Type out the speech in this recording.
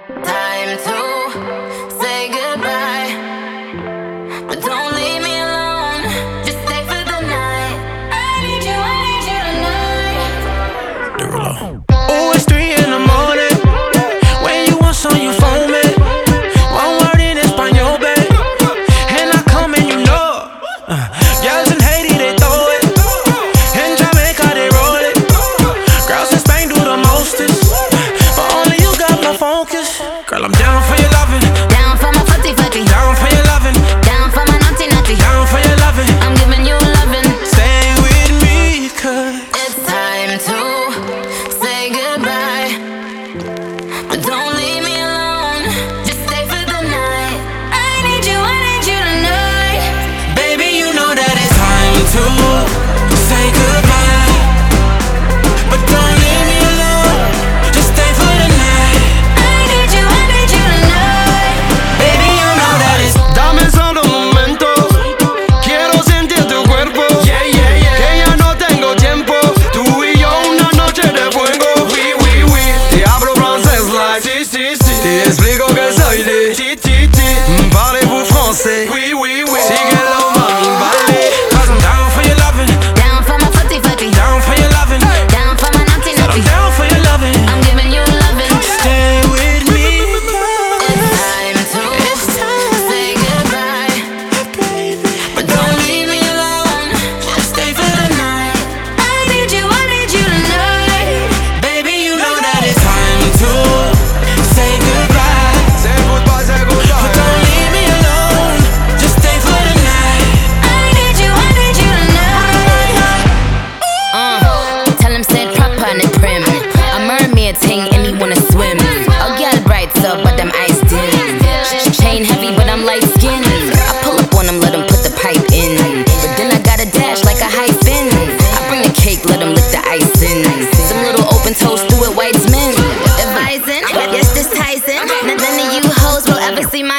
Time to say goodbye, but don't leave me alone. Just stay for the night. I need you tonight. Derulo. Oh, it's 3 in the morning. When you want some, you phone me. One word in Espanol, babe, and I come and you know. Girls in Haiti, they throw it. In Jamaica, they roll it. Girls in Spain do the mostest, but only you got my focus. Girl, I'm down for your loving. Down for my footy footy. Down for your loving. Down for my naughty naughty. Down for your loving. I'm giving you loving. Stay with me, cause It's time to say goodbye, but don't leave me alone. Just stay for the night. I need you tonight. baby, you know that it's time to say goodbye, but don't leave me alone. Just stay for the night. I need you tonight. Baby, you know that it's Dame solo un momento, quiero sentir tu cuerpo. yeah, yeah, yeah. Que ya no tengo tiempo, tú y yo una noche de fuego. Oui, oui, oui. Te hablo francés like Si, si, si. te explico que soy de Ti, ti, ti. Parlez-vous français? Oui, oui, oui. Síguelo, mami, vale. Cause I'm down for your loving. Down for my footy footy. Down for your loving. Down for my naughty Said naughty. I'm down for your loving. I'm giving you loving. Stay with me. It's time to say goodbye, but don't leave me alone. Just stay for the night. I need you tonight. Baby, you know that it's time to say goodbye, C'est goodbye, c'est but goodbye. don't leave me alone. Just stay for the night. I need you tonight. Tell him said proper on the prim. A mermaid thing and he wanna swim. A girl bright so but them eyes dim. Chain heavy but I'm light skinned. I pull up on him, let him put the pipe in. But then I got a dash like a hyphen. I bring the cake, let him lick the icing. Some little open toast, do it whites men. Advising, yes this Tyson. None of you hoes will ever see my